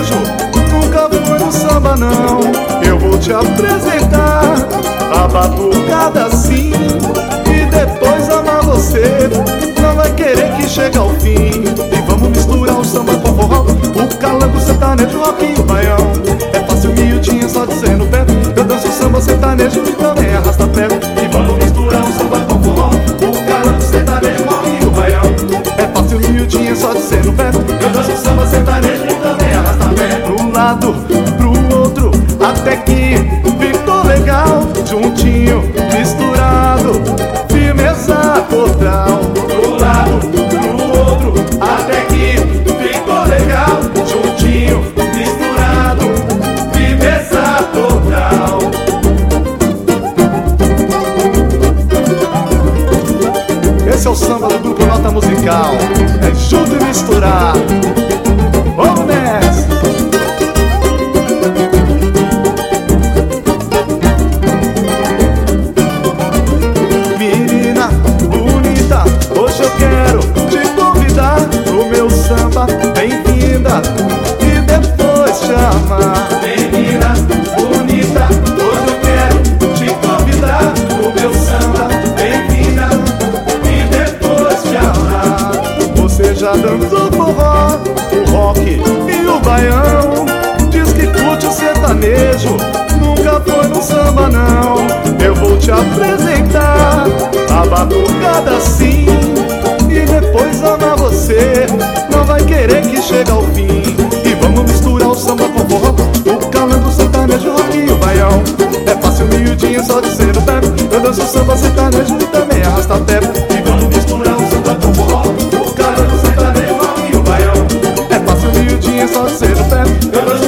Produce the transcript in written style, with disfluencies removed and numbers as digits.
sertanejo nunca foi no samba não. Eu vou te apresentar a batucada sim, e depois amar você. Não vai querer que chegue ao fim. E vamos misturar o samba com forró, o calango, o sertanejo, o rock e o baião. É fácil, miudinha, só de ser no pé. Eu danço samba, sertanejo e também arrasta pé. E vamos misturar o samba com forró, o calango, o sertanejo, o rock e o baião. É fácil, miudinha, só de ser no pé. Eu danço samba, sertanejo e também arrasta pé. Pro lado, pro outro, até que ficou legal. Juntinho, misturado, firmeza total. Pro lado, pro outro, até que ficou legal. Juntinho, misturado, firmeza total. Esse é o samba do grupo Nota Musical. É junto e misturar. Vamos nessa! Menina bonita, hoje eu quero te convidar pro meu samba. Bem-vinda e depois chamar. Menina bonita, hoje eu quero te convidar pro meu samba. Bem-vinda e depois chamar. Você já dançou forró, o rock e o baião. Diz que curte o sertanejo, nunca foi no samba não. Eu vou te apresentar a batucada sim, e depois amar você. Não vai querer que chegue ao fim. E vamos misturar o samba com forró, o calango, o sertanejo, o rock e o baião. É fácil, miudinha, só de ser no pé. Eu danço samba, sertanejo e também arrasta pé. E vamos misturar o samba com forró, o calango, o sertanejo, o rock e o baião. É fácil, miudinha, só de ser no pé. Eu danço